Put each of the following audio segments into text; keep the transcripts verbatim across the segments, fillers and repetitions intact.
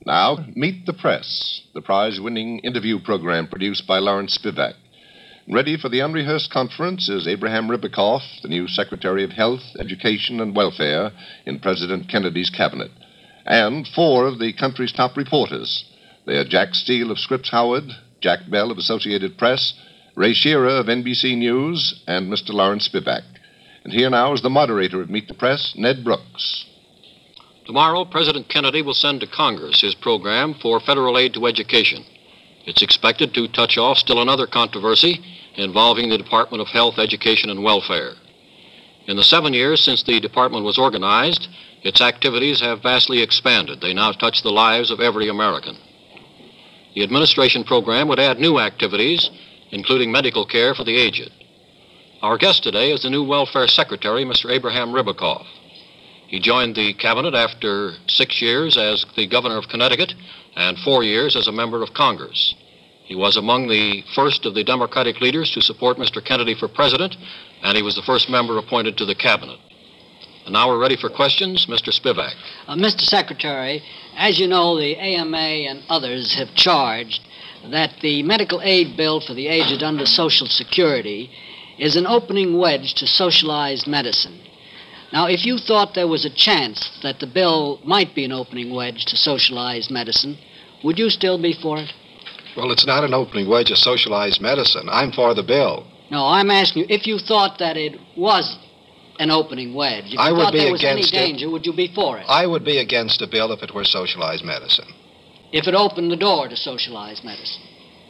Now, Meet the Press, the prize-winning interview program produced by Lawrence Spivak. Ready for the unrehearsed conference is Abraham Ribicoff, the new Secretary of Health, Education, and Welfare in President Kennedy's cabinet, and four of the country's top reporters. They are Jack Steele of Scripps Howard, Jack Bell of Associated Press, Ray Shearer of N B C News, and Mister Lawrence Spivak. And here now is the moderator of Meet the Press, Ned Brooks. Tomorrow, President Kennedy will send to Congress his program for federal aid to education. It's expected to touch off still another controversy involving the Department of Health, Education, and Welfare. In the seven years since the department was organized, its activities have vastly expanded. They now touch the lives of every American. The administration program would add new activities, including medical care for the aged. Our guest today is the new Welfare Secretary, Mister Abraham Ribicoff. He joined the cabinet after six years as the governor of Connecticut and four years as a member of Congress. He was among the first of the Democratic leaders to support Mister Kennedy for president, and he was the first member appointed to the cabinet. And now we're ready for questions. Mister Spivak. Uh, Mister Secretary, as you know, the A M A and others have charged that the medical aid bill for the aged under Social Security is an opening wedge to socialized medicine. Now, if you thought there was a chance that the bill might be an opening wedge to socialized medicine, would you still be for it? Well, it's not an opening wedge of socialized medicine. I'm for the bill. No, I'm asking you, if you thought that it was an opening wedge, if you I would thought be there was any against it. danger, would you be for it? I would be against a bill if it were socialized medicine. If it opened the door to socialized medicine?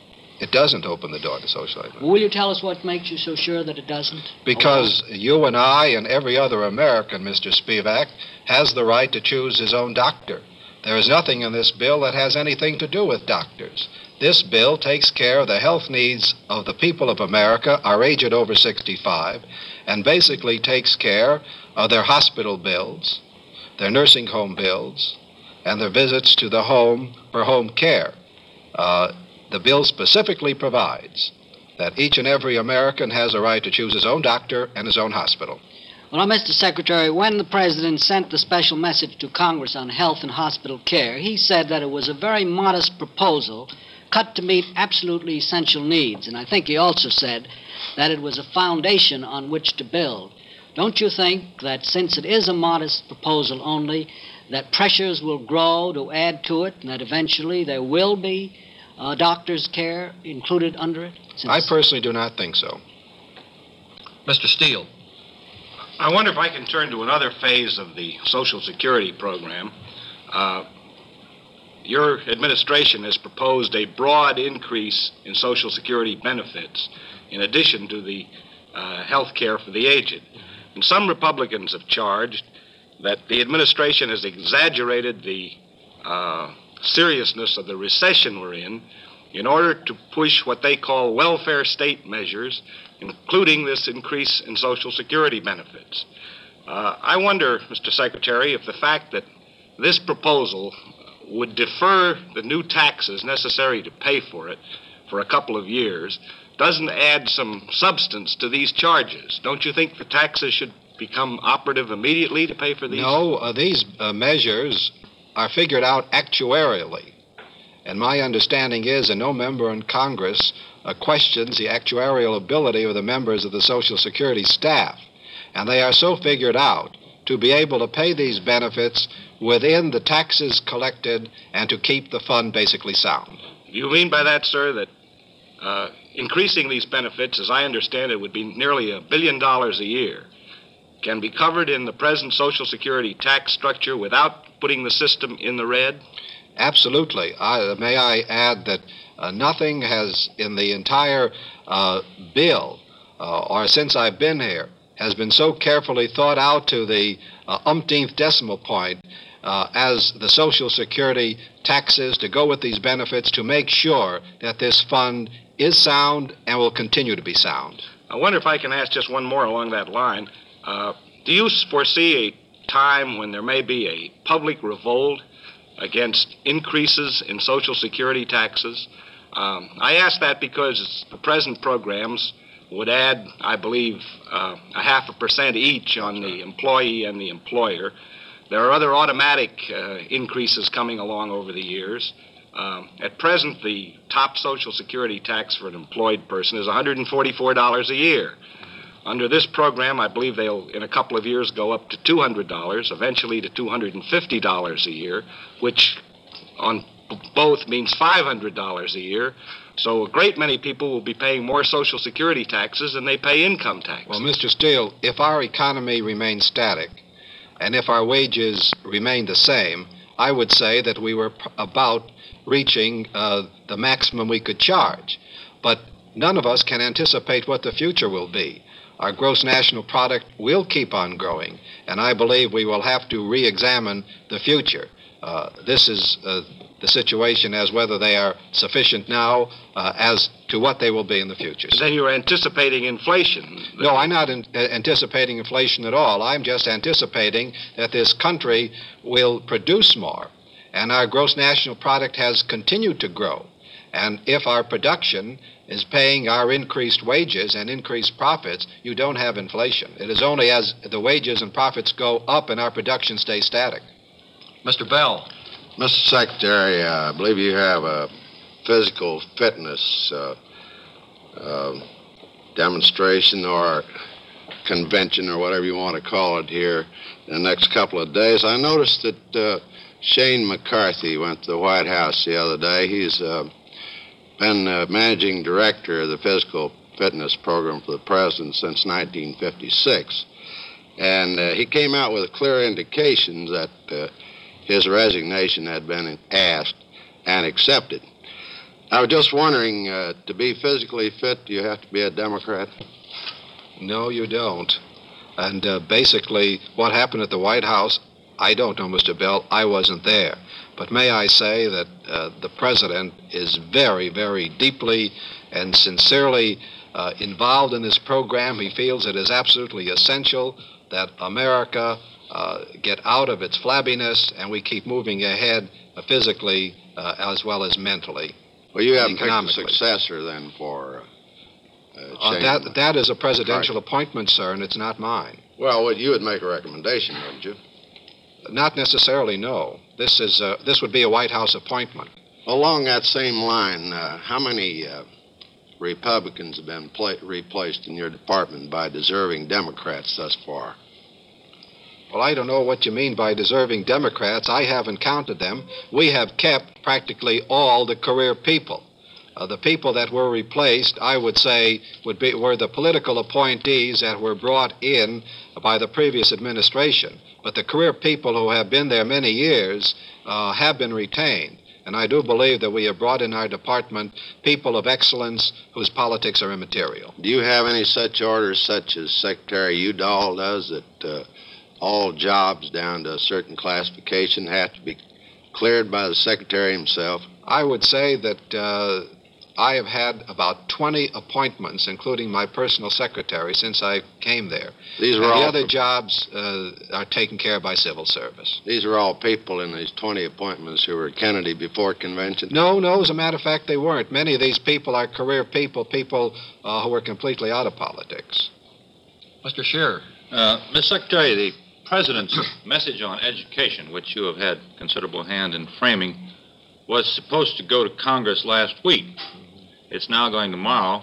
It doesn't open the door to socialized medicine. Well, will you tell us what makes you so sure that it doesn't? Because you and I and every other American, Mister Spivak, has the right to choose his own doctor. There is nothing in this bill that has anything to do with doctors. This bill takes care of the health needs of the people of America, our aged over sixty-five, and basically takes care of their hospital bills, their nursing home bills, and their visits to the home for home care. Uh, the bill specifically provides that each and every American has a right to choose his own doctor and his own hospital. Well, now, Mister Secretary, when the President sent the special message to Congress on health and hospital care, he said that it was a very modest proposal cut to meet absolutely essential needs. And I think he also said that it was a foundation on which to build. Don't you think that since it is a modest proposal only, that pressures will grow to add to it, and that eventually there will be uh, doctor's care included under it? Since I personally do not think so. Mister Steele. I wonder if I can turn to another phase of the Social Security program. Uh, your administration has proposed a broad increase in Social Security benefits in addition to the uh, health care for the aged. And some Republicans have charged that the administration has exaggerated the uh, seriousness of the recession we're in in order to push what they call welfare state measures, including this increase in Social Security benefits. Uh, I wonder, Mister Secretary, if the fact that this proposal would defer the new taxes necessary to pay for it for a couple of years doesn't add some substance to these charges. Don't you think the taxes should become operative immediately to pay for these? No, uh, these uh, measures are figured out actuarially. And my understanding is that no member in Congress uh, questions the actuarial ability of the members of the Social Security staff. And they are so figured out to be able to pay these benefits within the taxes collected and to keep the fund basically sound. Do you mean by that, sir, that uh, increasing these benefits, as I understand it, would be nearly a billion dollars a year, can be covered in the present Social Security tax structure without putting the system in the red? Absolutely. I, may I add that uh, nothing has, in the entire uh, bill, uh, or since I've been here, has been so carefully thought out to the uh, umpteenth decimal point uh, as the Social Security taxes to go with these benefits to make sure that this fund is sound and will continue to be sound. I wonder if I can ask just one more along that line. Uh, do you foresee a time when there may be a public revolt against increases in Social Security taxes? Um, I ask that because the present programs would add, I believe, uh, a half a percent each on the employee and the employer. There are other automatic uh, increases coming along over the years. Um, at present, the top Social Security tax for an employed person is one hundred forty-four dollars a year. Under this program, I believe they'll, in a couple of years, go up to two hundred dollars, eventually to two hundred fifty dollars a year, which on both means five hundred dollars a year. So a great many people will be paying more Social Security taxes than they pay income tax. Well, Mister Steele, if our economy remains static and if our wages remain the same, I would say that we were p- about reaching uh, the maximum we could charge. But none of us can anticipate what the future will be. Our gross national product will keep on growing, and I believe we will have to re-examine the future. Uh, this is uh, the situation as whether they are sufficient now uh, as to what they will be in the future. Then you're anticipating inflation. No, I'm not in, uh, anticipating inflation at all. I'm just anticipating that this country will produce more, and our gross national product has continued to grow. And if our production is paying our increased wages and increased profits, you don't have inflation. It is only as the wages and profits go up and our production stays static. Mister Bell. Mister Secretary, uh, I believe you have a physical fitness uh, uh, demonstration or convention or whatever you want to call it here in the next couple of days. I noticed that uh, Shane McCarthy went to the White House the other day. He's uh, been uh, managing director of the physical fitness program for the president since nineteen fifty-six. And uh, he came out with clear indications that uh, his resignation had been asked and accepted. I was just wondering, uh, to be physically fit, do you have to be a Democrat? No, you don't. And uh, basically, what happened at the White House, I don't know, Mister Bell. I wasn't there. But may I say that uh, the president is very, very deeply and sincerely uh, involved in this program. He feels it is absolutely essential that America uh, get out of its flabbiness and we keep moving ahead uh, physically uh, as well as mentally. Well, you haven't picked a successor then for uh, uh, that, that is a presidential right. appointment, sir, and it's not mine. Well, well, you would make a recommendation, wouldn't you? Not necessarily, no. This is uh, this would be a White House appointment. Along that same line, uh, how many uh, Republicans have been pla- replaced in your department by deserving Democrats thus far? Well, I don't know what you mean by deserving Democrats. I haven't counted them. We have kept practically all the career people. Uh, the people that were replaced, I would say, would be were the political appointees that were brought in by the previous administration. But the career people who have been there many years uh, have been retained. And I do believe that we have brought in our department people of excellence whose politics are immaterial. Do you have any such orders, such as Secretary Udall does, that uh, all jobs down to a certain classification have to be cleared by the Secretary himself? I would say that uh, I have had about twenty appointments, including my personal secretary, since I came there. These are and all the other for... jobs uh, are taken care of by civil service. These are all people in these twenty appointments who were at Kennedy before convention? No, no, as a matter of fact, they weren't. Many of these people are career people, people uh, who are completely out of politics. Mister Scheer. Uh, Mister Secretary, the President's message on education, which you have had considerable hand in framing, was supposed to go to Congress last week. It's now going tomorrow.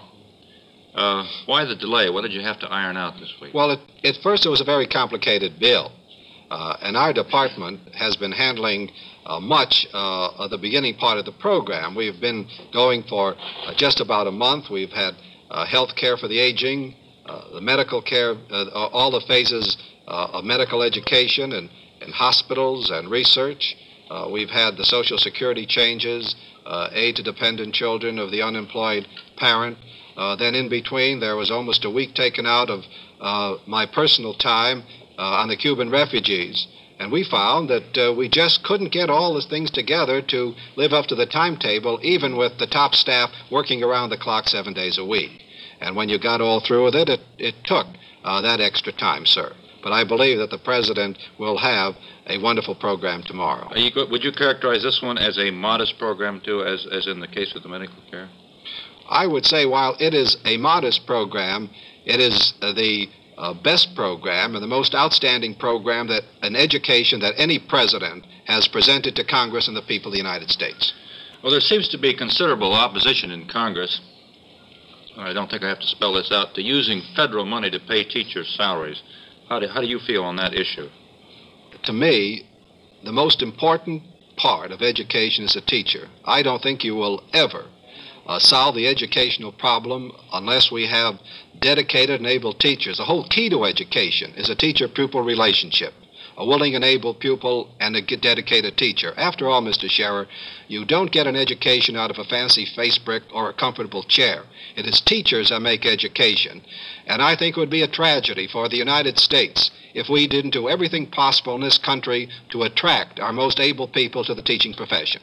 Uh, why the delay? What did you have to iron out this week? Well, it, at first it was a very complicated bill, uh, and our department has been handling uh, much uh, of the beginning part of the program. We've been going for uh, just about a month. We've had uh, health care for the aging, uh, the medical care, uh, all the phases uh, of medical education and, and hospitals and research. Uh, we've had the Social Security changes, uh, aid to dependent children of the unemployed parent. Uh, then in between, there was almost a week taken out of uh, my personal time uh, on the Cuban refugees. And we found that uh, we just couldn't get all these things together to live up to the timetable, even with the top staff working around the clock seven days a week. And when you got all through with it, it, it took uh, that extra time, sir. But I believe that the President will have a wonderful program tomorrow. Are you, would you characterize this one as a modest program, too, as, as in the case of the medical care? I would say while it is a modest program, it is uh, the uh, best program and the most outstanding program that an education that any president has presented to Congress and the people of the United States. Well, there seems to be considerable opposition in Congress. I don't think I have to spell this out, to using federal money to pay teachers' salaries. How do, how do you feel on that issue? To me, the most important part of education is a teacher. I don't think you will ever uh, solve the educational problem unless we have dedicated and able teachers. The whole key to education is a teacher-pupil relationship, a willing and able pupil and a dedicated teacher. After all, Mister Scherer, you don't get an education out of a fancy face brick or a comfortable chair. It is teachers that make education. And I think it would be a tragedy for the United States if we didn't do everything possible in this country to attract our most able people to the teaching profession.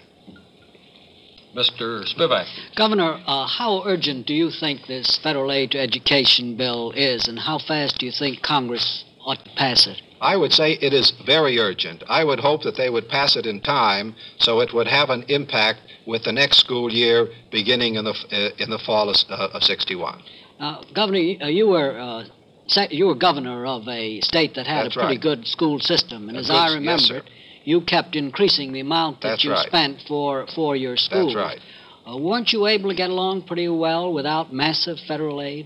Mister Spivak. Governor, uh, how urgent do you think this federal aid to education bill is, and how fast do you think Congress ought to pass it? I would say it is very urgent. I would hope that they would pass it in time so it would have an impact with the next school year beginning in the uh, in the fall of, uh, of sixty-one. Uh, Governor, you, uh, you were uh, sec- you were governor of a state that had That's a pretty right. good school system, and A as good- I yes, remember sir. it, you kept increasing the amount that That's you right. spent for for your schools. That's right. Uh, weren't you able to get along pretty well without massive federal aid?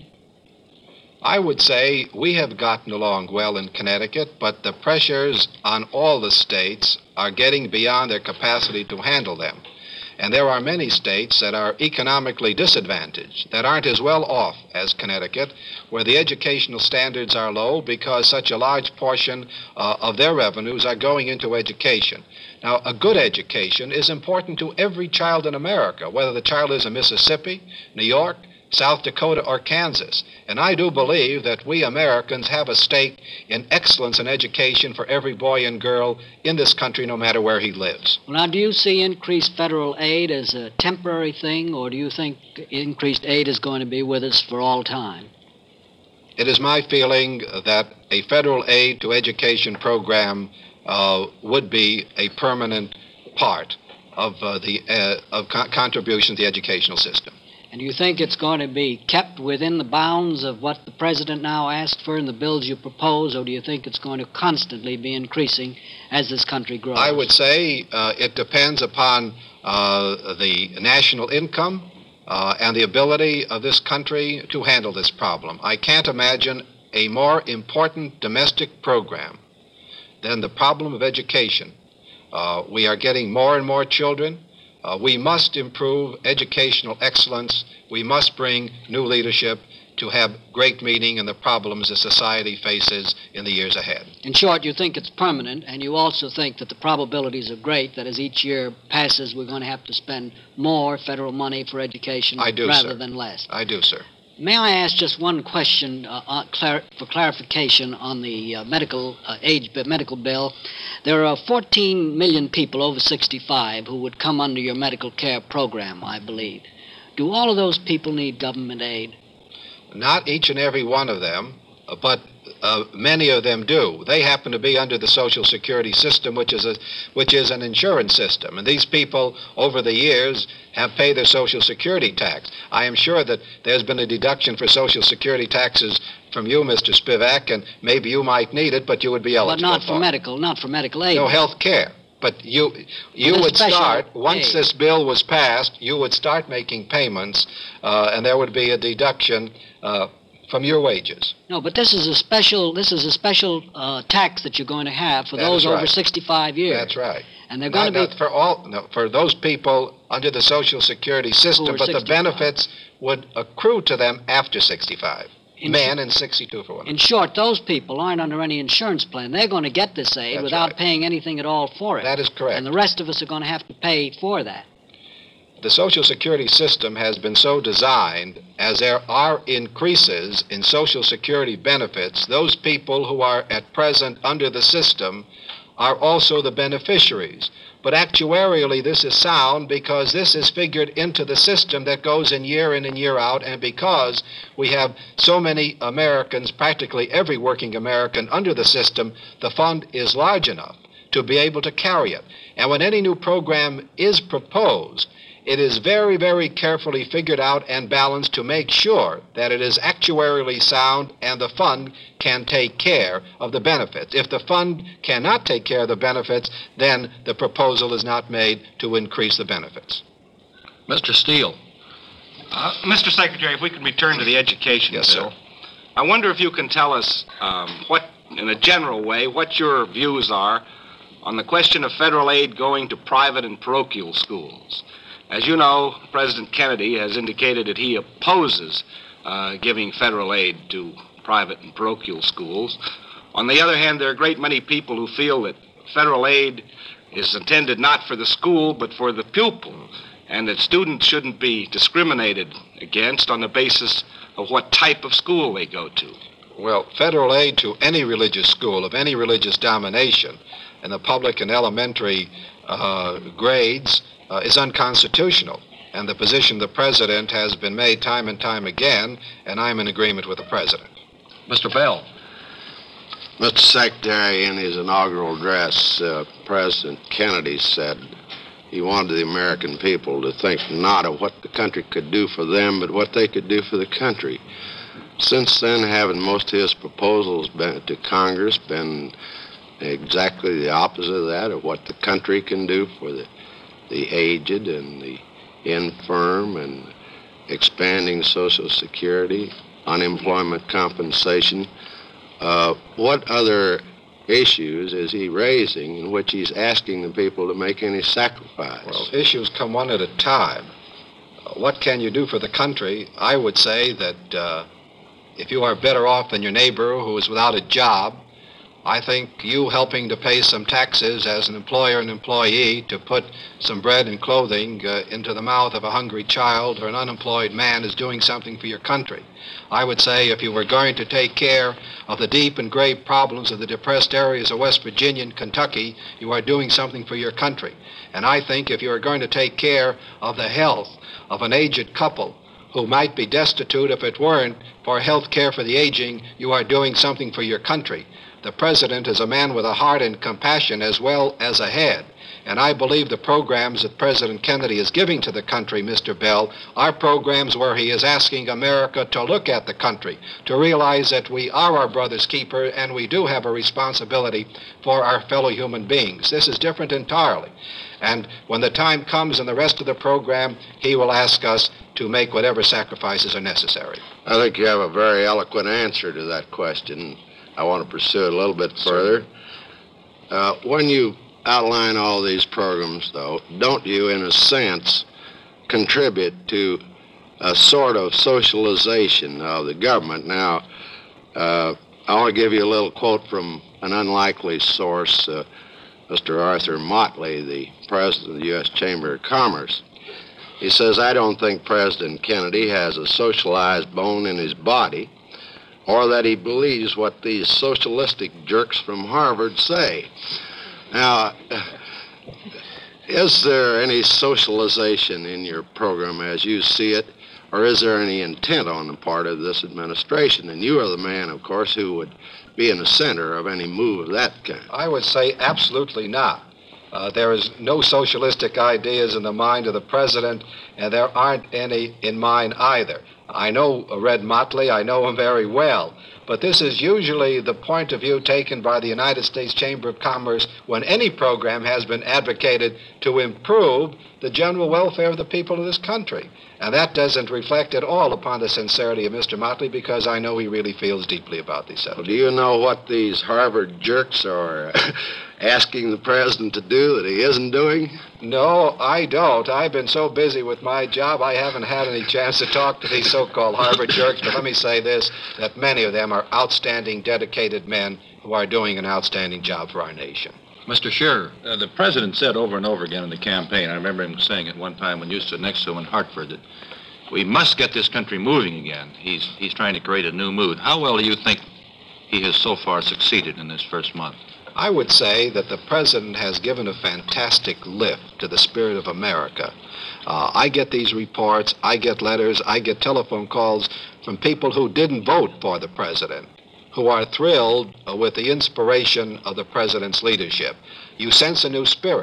I would say we have gotten along well in Connecticut, but the pressures on all the states are getting beyond their capacity to handle them. And there are many states that are economically disadvantaged, that aren't as well off as Connecticut, where the educational standards are low because such a large portion uh, of their revenues are going into education. Now, a good education is important to every child in America, whether the child is in Mississippi, New York, South Dakota, or Kansas. And I do believe that we Americans have a stake in excellence in education for every boy and girl in this country, no matter where he lives. Well, now, do you see increased federal aid as a temporary thing, or do you think increased aid is going to be with us for all time? It is my feeling that a federal aid to education program uh, would be a permanent part of uh, the uh, of co- contribution to the educational system. And do you think it's going to be kept within the bounds of what the president now asked for in the bills you propose, or do you think it's going to constantly be increasing as this country grows? I would say uh, it depends upon uh, the national income uh, and the ability of this country to handle this problem. I can't imagine a more important domestic program than the problem of education. Uh, we are getting more and more children. Uh, we must improve educational excellence. We must bring new leadership to have great meaning in the problems that society faces in the years ahead. In short, you think it's permanent, and you also think that the probabilities are great that as each year passes, we're going to have to spend more federal money for education I do, rather sir. than less. I do, sir. May I ask just one question uh, uh, clar- for clarification on the uh, medical uh, age bi- medical bill? There are fourteen million people over sixty-five who would come under your medical care program, I believe. Do all of those people need government aid? Not each and every one of them, uh, but uh, many of them do. They happen to be under the Social Security system, which is a which is an insurance system. And these people, over the years, have paid their Social Security tax. I am sure that there's been a deduction for Social Security taxes from you, Mister Spivak, and maybe you might need it, but you would be eligible But not for it. medical, not for medical aid. No health care. But you you Well, would there's special start, once aid. this bill was passed, you would start making payments, uh, and there would be a deduction uh, from your wages. No, but this is a special. This is a special uh, tax that you're going to have for That those is over right. sixty-five years. That's right. And they're Not, going to be not for all, no, for those people under the Social Security system, Who are but the sixty-five. benefits would accrue to them after sixty-five. In Men and sixty-two for women. In short, those people aren't under any insurance plan. They're going to get this aid That's without right. paying anything at all for it. That is correct. And the rest of us are going to have to pay for that. The Social Security system has been so designed as there are increases in Social Security benefits, those people who are at present under the system are also the beneficiaries. But actuarially, this is sound because this is figured into the system that goes in year in and year out, and because we have so many Americans, practically every working American under the system, the fund is large enough to be able to carry it. And when any new program is proposed, it is very, very carefully figured out and balanced to make sure that it is actuarially sound and the fund can take care of the benefits. If the fund cannot take care of the benefits, then the proposal is not made to increase the benefits. Mister Steele. Uh, Mister Secretary, if we could return to the education Yes, bill. sir. I wonder if you can tell us um, what, in a general way, what your views are on the question of federal aid going to private and parochial schools. As you know, President Kennedy has indicated that he opposes uh, giving federal aid to private and parochial schools. On the other hand, there are a great many people who feel that federal aid is intended not for the school, but for the pupil, and that students shouldn't be discriminated against on the basis of what type of school they go to. Well, federal aid to any religious school of any religious domination in the public and elementary uh, grades uh, is unconstitutional. And the position of the president has been made time and time again, and I'm in agreement with the president. Mister Bell. Mister Secretary, in his inaugural address, uh, President Kennedy said he wanted the American people to think not of what the country could do for them, but what they could do for the country. Since then, having most of his proposals been to Congress been exactly the opposite of that, of what the country can do for the, the aged and the infirm, and expanding Social Security, unemployment compensation. Uh, what other issues is he raising in which he's asking the people to make any sacrifice? Well, issues come one at a time. Uh, what can you do for the country? I would say that uh, if you are better off than your neighbor who is without a job, I think you helping to pay some taxes as an employer and employee to put some bread and clothing uh, into the mouth of a hungry child or an unemployed man is doing something for your country. I would say if you were going to take care of the deep and grave problems of the depressed areas of West Virginia and Kentucky, you are doing something for your country. And I think if you are going to take care of the health of an aged couple who might be destitute if it weren't for health care for the aging, you are doing something for your country. The president is a man with a heart and compassion as well as a head. And I believe the programs that President Kennedy is giving to the country, Mister Bell, are programs where he is asking America to look at the country, to realize that we are our brother's keeper and we do have a responsibility for our fellow human beings. This is different entirely. And when the time comes in the rest of the program, he will ask us to make whatever sacrifices are necessary. I think you have a very eloquent answer to that question. I want to pursue it a little bit further. Uh, when you outline all these programs, though, don't you, in a sense, contribute to a sort of socialization of the government? Now, uh, I want to give you a little quote from an unlikely source, uh, Mister Arthur Motley, the president of the U S Chamber of Commerce. He says, "I don't think President Kennedy has a socialized bone in his body, or that he believes what these socialistic jerks from Harvard say." Now, is there any socialization in your program as you see it, or is there any intent on the part of this administration? And you are the man, of course, who would be in the center of any move of that kind. I would say absolutely not. Uh, there is no socialistic ideas in the mind of the president, and there aren't any in mine either. I know Red Motley, I know him very well, but this is usually the point of view taken by the United States Chamber of Commerce when any program has been advocated to improve the general welfare of the people of this country. And that doesn't reflect at all upon the sincerity of Mister Motley, because I know he really feels deeply about these subjects. Well, do you know what these Harvard jerks are asking the president to do that he isn't doing? No, I don't. I've been so busy with my job, I haven't had any chance to talk to these so-called Harvard jerks. But let me say this, that many of them are outstanding, dedicated men who are doing an outstanding job for our nation. Mister Scherer. Uh, the president said over and over again in the campaign, I remember him saying it one time when you stood next to him in Hartford, that we must get this country moving again. He's, he's trying to create a new mood. How well do you think he has so far succeeded in this first month? I would say that the president has given a fantastic lift to the spirit of America. Uh, I get these reports, I get letters, I get telephone calls from people who didn't vote for the president, who are thrilled uh, with the inspiration of the president's leadership. You sense a new spirit.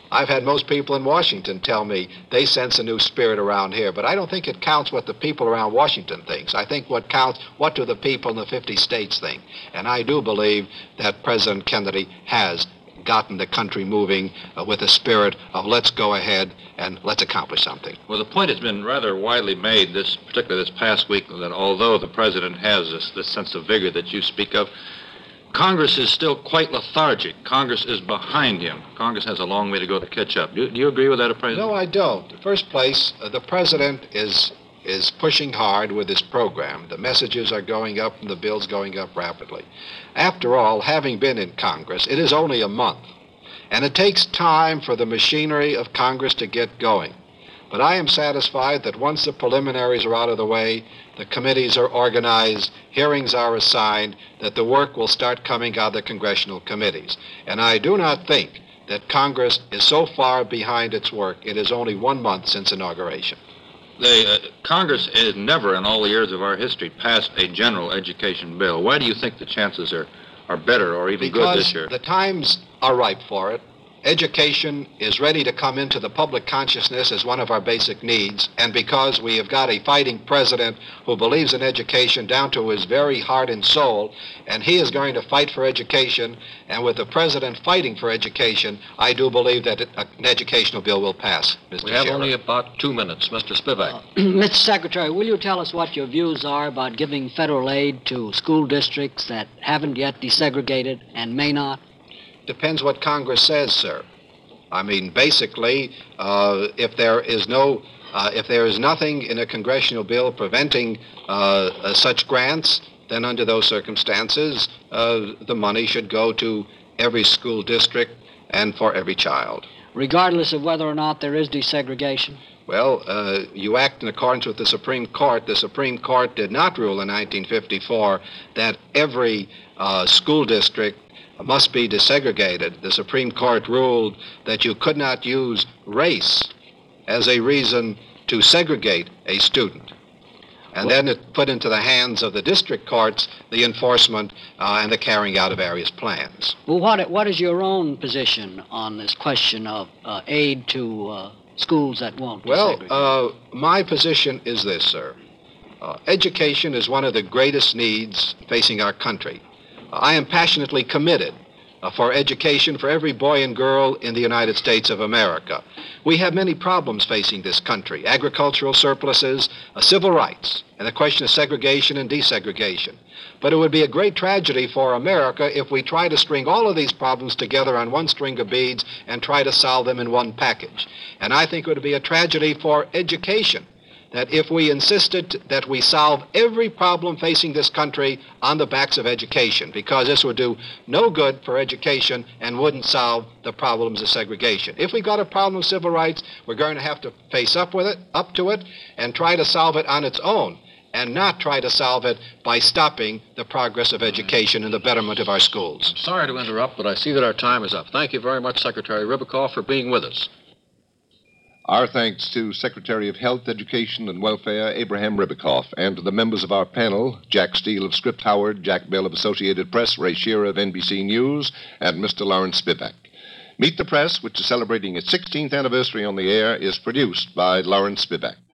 I've had most people in Washington tell me they sense a new spirit around here, but I don't think it counts what the people around Washington thinks. I think what counts, what do the people in the fifty states think? And I do believe that President Kennedy has gotten the country moving uh, with a spirit of let's go ahead and let's accomplish something. Well, the point has been rather widely made, this particularly this past week, that although the president has this, this sense of vigor that you speak of, Congress is still quite lethargic. Congress is behind him. Congress has a long way to go to catch up. Do, do you agree with that, President? No, I don't. In the first place, uh, the president is is pushing hard with his program. The messages are going up and the bill's going up rapidly. After all, having been in Congress, it is only a month, and it takes time for the machinery of Congress to get going. But I am satisfied that once the preliminaries are out of the way, the committees are organized, hearings are assigned, that the work will start coming out of the congressional committees. And I do not think that Congress is so far behind its work. It is only one month since inauguration. The, uh, Congress has never in all the years of our history passed a general education bill. Why do you think the chances are, are better or even because good this year? The times are ripe for it. Education is ready to come into the public consciousness as one of our basic needs, and because we have got a fighting president who believes in education down to his very heart and soul, and he is going to fight for education, and with the president fighting for education, I do believe that it, an educational bill will pass, Mister We have Scherer. only about two minutes. Mister Spivak. Uh, Mister Secretary, will you tell us what your views are about giving federal aid to school districts that haven't yet desegregated and may not? Depends what Congress says, sir. I mean, basically, uh, if there is no, uh, if there is nothing in a congressional bill preventing uh, uh, such grants, then under those circumstances, uh, the money should go to every school district and for every child. Regardless of whether or not there is desegregation? Well, uh, you act in accordance with the Supreme Court. The Supreme Court did not rule in nineteen fifty-four that every uh, school district must be desegregated. The Supreme Court ruled that you could not use race as a reason to segregate a student. And then it put into the hands of the district courts the enforcement uh, and the carrying out of various plans. Well, what, what is your own position on this question of uh, aid to uh, schools that won't Well, desegregate? uh, my position is this, sir. Uh, education is one of the greatest needs facing our country. I am passionately committed uh, for education for every boy and girl in the United States of America. We have many problems facing this country: agricultural surpluses, uh, civil rights, and the question of segregation and desegregation. But it would be a great tragedy for America if we try to string all of these problems together on one string of beads and try to solve them in one package. And I think it would be a tragedy for education that if we insisted that we solve every problem facing this country on the backs of education, because this would do no good for education and wouldn't solve the problems of segregation. If we got a problem of civil rights, we're going to have to face up with it, up to it, and try to solve it on its own, and not try to solve it by stopping the progress of education and the betterment of our schools. Sorry to interrupt, but I see that our time is up. Thank you very much, Secretary Ribicoff, for being with us. Our thanks to Secretary of Health, Education, and Welfare, Abraham Ribicoff, and to the members of our panel, Jack Steele of Script Howard, Jack Bell of Associated Press, Ray Shearer of N B C News, and Mister Lawrence Spivak. Meet the Press, which is celebrating its sixteenth anniversary on the air, is produced by Lawrence Spivak.